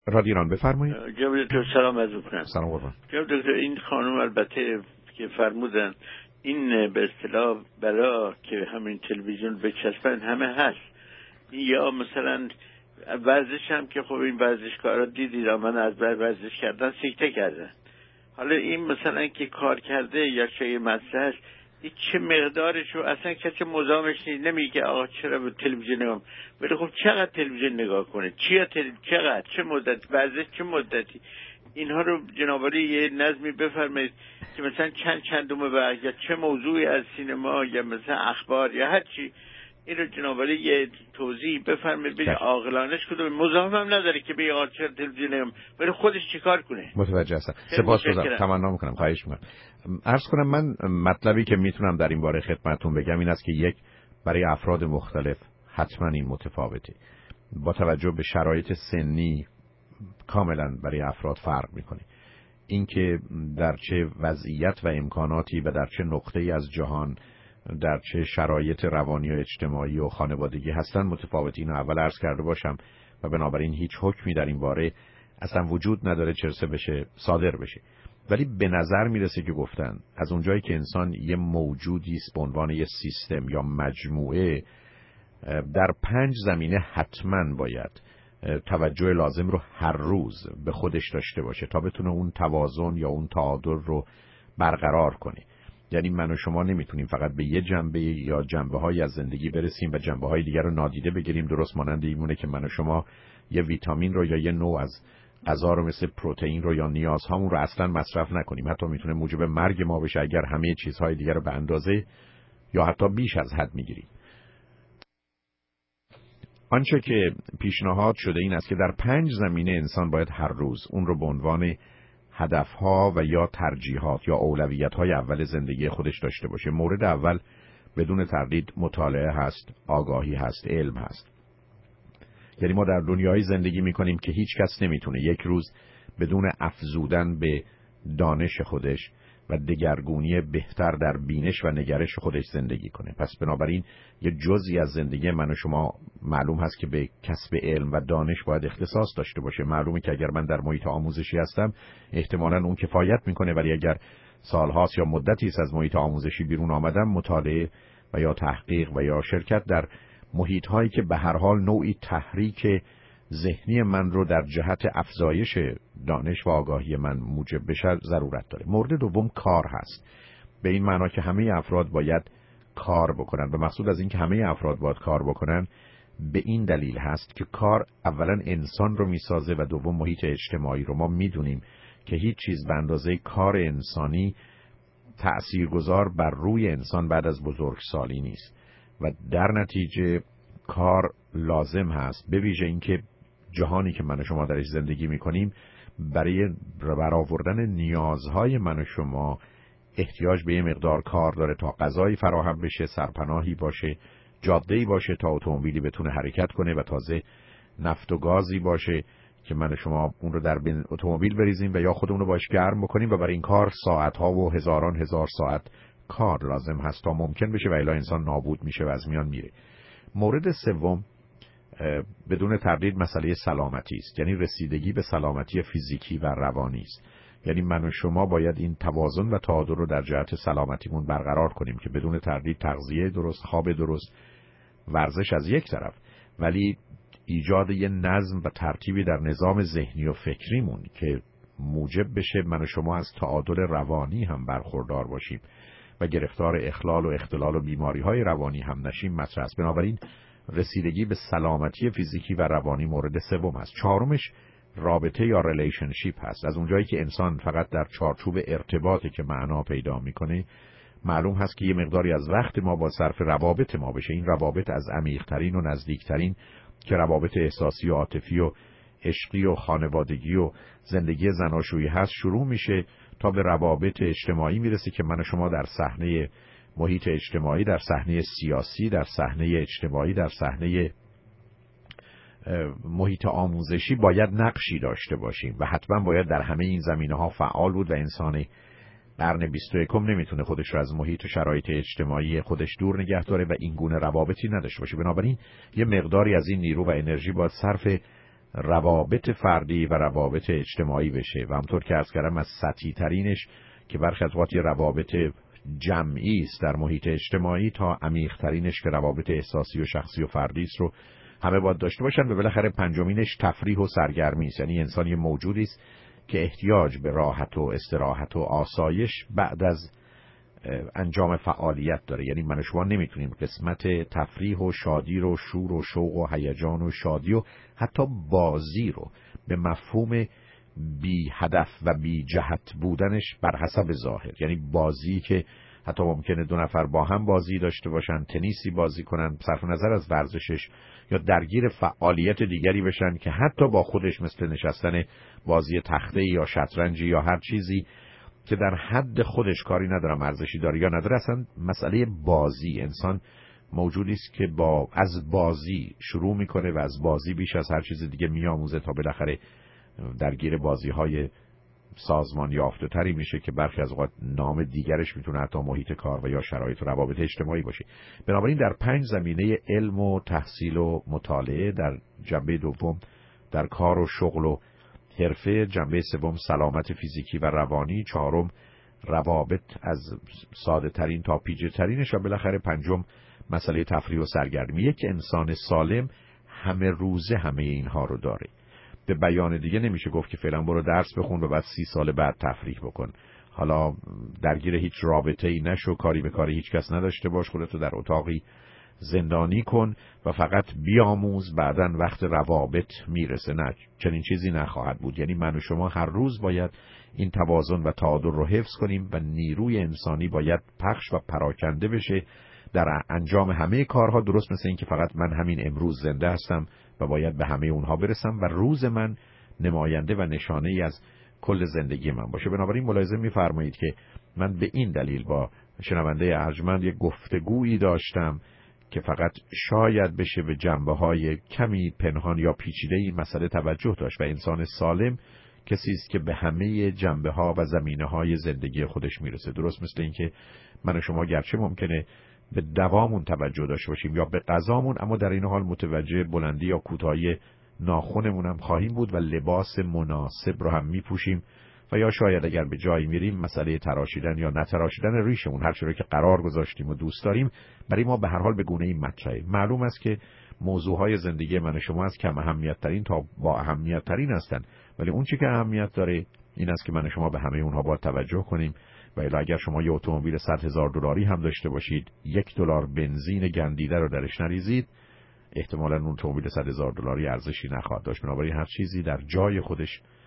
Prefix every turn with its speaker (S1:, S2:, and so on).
S1: رادیو ایران بفرمایید.
S2: جناب دکتر سلام عرض می‌کنم.
S1: سلام قربان.
S2: جناب دکتر این خانم البته که فرمودن این به اصطلاح بلا که همین تلویزیون بچسبن همه هست، یا مثلا ورزش هم که خب این ورزشکارا دیدید من از ورزش کردن سکته کردن. حالا این مثلا که کار کرده یا چه مسئله هست، این چه مقدارشو اصلا کسی مزاحمش نیست، نمیگه آقا چرا به تلویزیون نگاه، ولی خب چقدر تلویزیون نگاه کنه، چقدر چه مدت ورزش، چه مدتی، اینها رو جناب عالی یه نظمی بفرمایید که مثلا چندم وقت یا چه موضوعی از سینما یا مثلا اخبار یا هر چی، این رو جناب عالی یه توضیح بفرمایید ببین عاقلانش کدوم مزاحم هم نداره که به آقا چرا تلویزیون نگاه، ولی خودش چیکار کنه.
S1: متوجه هستم. سپاسگزارم. تمنا میکنم. خواهش میکنم. عرض کنم من مطلبی که میتونم در این باره خدمتتون بگم این است که یک، برای افراد مختلف حتما این متفاوته. با توجه به شرایط سنی کاملا برای افراد فرق میکنه. اینکه در چه وضعیت و امکاناتی و در چه نقطه‌ای از جهان در چه شرایط روانی و اجتماعی و خانوادگی هستن متفاوت. اینو اول عرض کرده باشم و بنابراین هیچ حکمی در این باره اصلا وجود نداره چرسه بشه صادر بشه. ولی به نظر میرسه که گفتن از اونجایی که انسان یه موجودی است به عنوان یه سیستم یا مجموعه، در 5 زمینه حتما باید توجه لازم رو هر روز به خودش داشته باشه تا بتونه اون توازن یا اون تعادل رو برقرار کنه. یعنی من و شما نمیتونیم فقط به یه جنبه یا جنبه‌هایی از زندگی برسیم و جنبه‌های دیگر رو نادیده بگیریم. درست مانند اینه که من و شما یه ویتامین رو یا یه نوع از غذا رو مثل پروتئین رو یا نیازهامون رو اصلا مصرف نکنیم. حتی میتونه موجب مرگ ما بشه اگر همه چیزهای دیگر رو به اندازه یا حتی بیش از حد میگیریم. آنچه که پیشنهاد شده این است که در 5 زمینه انسان باید هر روز اون رو به عنوان هدفها و یا ترجیحات یا اولویت‌های اول زندگی خودش داشته باشه. مورد اول بدون تردید مطالعه هست، آگاهی هست، علم هست. یعنی ما در دنیای زندگی می‌کنیم که هیچ کس نمیتونه یک روز بدون افزودن به دانش خودش و دگرگونی بهتر در بینش و نگرش خودش زندگی کنه. پس بنابراین یه جزئی از زندگی من و شما معلوم هست که به کسب علم و دانش باید اختصاص داشته باشه. معلومه که اگر من در محیط آموزشی هستم احتمالاً اون کفایت میکنه، ولی اگر سالهاست یا مدتی است از محیط آموزشی بیرون آمدم، مطالعه و یا تحقیق و یا شرکت در محیط‌هایی که به هر حال نوعی تحریک ذهنی من رو در جهت افزایش دانش و آگاهی من موجب بشه ضرورت داره. مورد دوم کار هست. به این معنا که همه افراد باید کار بکنن و مقصود از این که همه افراد باید کار بکنن به این دلیل هست که کار اولا انسان رو میسازه و دوم محیط اجتماعی رو. ما میدونیم که هیچ چیز به اندازه کار انسانی تأثیرگذار بر روی انسان بعد از بزرگسالی نیست و در نتیجه کار لازم هست. به ویژه اینکه جهانی که من و شما درش زندگی میکنیم برای برآوردن نیازهای من و شما احتیاج به یه مقدار کار داره تا غذایی فراهم بشه، سرپناهی باشه، جاده‌ای باشه تا اتومبیلی بتونه حرکت کنه و تازه نفت و گازی باشه که من و شما اون رو در اتومبیل بریزیم و یا خودمون رو باش گرم بکنیم و برای این کار ساعت‌ها و هزاران هزار ساعت کار لازم هست تا ممکن بشه و الا انسان نابود میشه و از میان میره. مورد سوم بدون تردید مسئله سلامتی است، یعنی رسیدگی به سلامتی فیزیکی و روانی است. یعنی من و شما باید این توازن و تعادل رو در جهت سلامتیمون برقرار کنیم که بدون تردید تغذیه درست، خواب درست، ورزش از یک طرف، ولی ایجاد یه نظم و ترتیبی در نظام ذهنی و فکریمون که موجب بشه من و شما از تعادل روانی هم برخوردار باشیم و گرفتار اخلال و اختلال و بیماری‌های روانی هم نشیم مطرح است. بنابراین رسیدگی به سلامتی فیزیکی و روانی مورد سوم است. چهارمش رابطه یا ریلیشنشیپ هست. از اونجایی که انسان فقط در چارچوب ارتباطی که معنا پیدا میکنه، معلوم هست که یه مقداری از وقت ما با صرف روابط ما بشه. این روابط از عمیق‌ترین و نزدیکترین که روابط احساسی و عاطفی و عشقی و خانوادگی و زندگی زناشویی هست شروع میشه تا به روابط اجتماعی میرسه که من و شما در صحنه محیط اجتماعی، در صحنه سیاسی، در صحنه اجتماعی، در صحنه محیط آموزشی باید نقشی داشته باشیم و حتما باید در همه این زمینه‌ها فعال بود و انسان قرن 21 نمیتونه خودش رو از محیط و شرایط اجتماعی خودش دور نگه داره و این گونه روابطی نداشته باشه. بنابراین یه مقداری از این نیرو و انرژی باید صرف روابط فردی و روابط اجتماعی بشه و همطور که عرض کردم از سطحی ترینش که برخی از وقتی روابط جمعی است در محیط اجتماعی تا عمیق ترینش که روابط احساسی و شخصی و فردی است رو همه باید داشته باشن و بالاخره پنجمینش تفریح و سرگرمی است. یعنی انسان یه موجودی است که احتیاج به راحت و استراحت و آسایش بعد از انجام فعالیت داره. یعنی من و شما نمیتونیم قسمت تفریح و شادی رو، شور و شوق و هیجان و شادی و حتی بازی رو به مفهوم بی هدف و بی جهت بودنش بر حسب ظاهر، یعنی بازی که حتی ممکنه دو نفر با هم بازی داشته باشن، تنیسی بازی کنن، صرف نظر از ورزشش، یا درگیر فعالیت دیگری بشن که حتی با خودش مثل نشستن بازی تخته یا شطرنجی یا هر چیزی که در حد خودش کاری ندارم ارزشی داره یا نداره. اصلا مسئله بازی، انسان موجودی است که از بازی شروع میکنه و از بازی بیش از هر چیز دیگه میآموزه تا بالاخره درگیر بازی‌های سازمان یافته تری میشه که برخی از اوقات نام دیگرش میتونه حتی محیط کار و یا شرایط و روابط اجتماعی باشه. بنابراین در 5 زمینه علم و تحصیل و مطالعه، در جنبه دوم در کار و شغل و حرفه، جنبه سوم سلامت فیزیکی و روانی، چهارم روابط از ساده ترین تا پیچیده ترینش و بالاخره پنجم مسئله تفریح و سرگرمی. یک انسان سالم همه روزه همه اینها رو داره. به بیان دیگه نمیشه گفت که فعلا برو درس بخون و بعد 30 سال بعد تفریح بکن، حالا درگیر هیچ رابطه‌ای نشو، کاری به کاری هیچ کس نداشته باش، خودتو در اتاقی زندانی کن و فقط بیاموز، بعدن وقت روابط میرسه. نه، چنین چیزی نخواهد بود. یعنی من و شما هر روز باید این توازن و تعادل رو حفظ کنیم و نیروی انسانی باید پخش و پراکنده بشه در انجام همه کارها، درست مثل این که فقط من همین امروز زنده هستم و باید به همه اونها برسم و روز من نماینده و نشانه ای از کل زندگی من باشه. بنابراین ملاحظه می‌فرمایید که من به این دلیل با شنونده ارجمند یک گفتگویی داشتم که فقط شاید بشه به جنبه‌های کمی پنهان یا پیچیده این مسئله توجه داشت و انسان سالم کسی است که به همه جنبه‌ها و زمینه‌های زندگی خودش میرسه. درست مثل این که من و شما گرچه ممکنه به دوامون توجه داشته باشیم یا به غذامون، اما در این حال متوجه بلندی یا کوتاهی ناخنمون هم خواهیم بود و لباس مناسب رو هم میپوشیم و یا شاید اگر به جایی میریم مسئله تراشیدن یا نتراشیدن ریشمون، هر چیزی که قرار گذاشتیم و دوست داریم، برای ما به هر حال به گونه‌ای مطرحه. معلوم است که موضوعهای زندگی من و شما از کم اهمیت ترین تا با اهمیت ترین هستند، ولی اون چیزی که اهمیت داره این است که من و شما به همه اونها باید توجه کنیم. و الا اگر شما یه اتومبیل $100,000 هم داشته باشید، $1 بنزین گندیده رو درش نریزید، احتمالاً اون اتومبیل $100,000 ارزشی نخواهد داشت. بنابراین هر چیزی در جای خودش